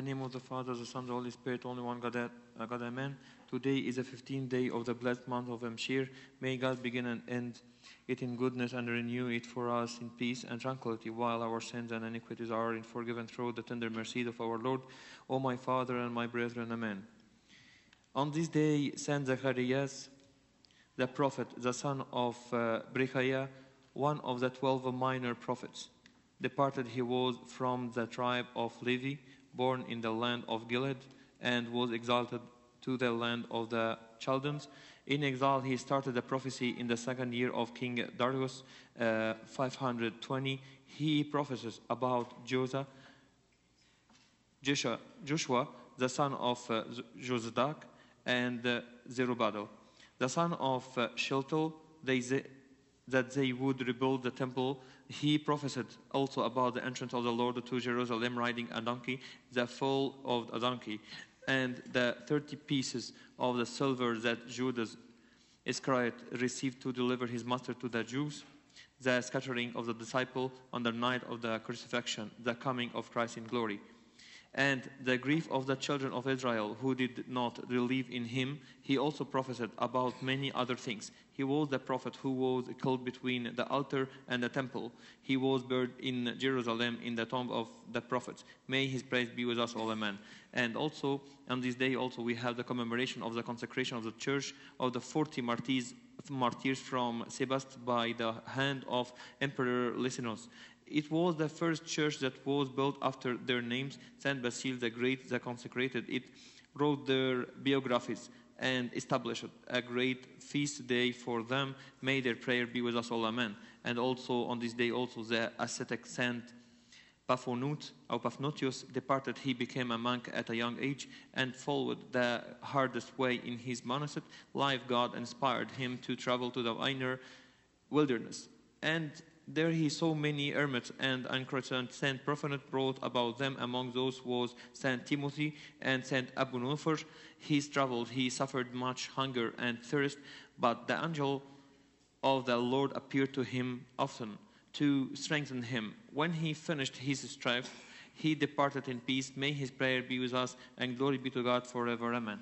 In the name of the Father, the Son, the Holy Spirit, only one God, God, Amen. Today is the 15th day of the blessed month of Mshir. May God begin and end it in goodness and renew it for us in peace and tranquility, while our sins and iniquities are forgiven through the tender mercy of our Lord. O my Father and my brethren, Amen. On this day, Saint Zacharias, the prophet, the son of Berechiah, one of the 12 minor prophets, departed. He was from the tribe of Levi, born in the land of Gilead, and was exalted to the land of the Chaldeans. In exile, he started the prophecy in the second year of King Darius, 520. He prophesies about Joshua, the son of Jozadak, and Zerubbabel, the son of Shealtiel, that they would rebuild the temple. He prophesied also about the entrance of the Lord to Jerusalem riding a donkey, the fall of a donkey, and the 30 pieces of the silver that Judas Iscariot received to deliver his master to the Jews, the scattering of the disciple on the night of the crucifixion, the coming of Christ in glory, and the grief of the children of Israel who did not believe in him. He also prophesied about many other things. He was the prophet who was killed between the altar and the temple. He was buried in Jerusalem in the tomb of the prophets. May his praise be with us all, amen. And also, on this day also, we have the commemoration of the consecration of the church of the 40 martyrs from Sebaste by the hand of Emperor Licinius. It was the first church that was built after their names. Saint Basil the Great, that consecrated it, wrote their biographies and established a great feast day for them. May their prayer be with us all, amen. And also on this day also the ascetic Saint Paphnutius departed. He became a monk at a young age and followed the hardest way in his monastic life. God inspired him to travel to the inner wilderness, and there he saw many hermits and unchristened. Saint Prophet wrote about them. Among those was Saint Timothy and Saint Abunufer. He traveled, he suffered much hunger and thirst, but the angel of the Lord appeared to him often to strengthen him. When he finished his strife, he departed in peace. May his prayer be with us, and glory be to God forever, amen.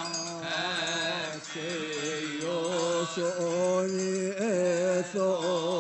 Soni etho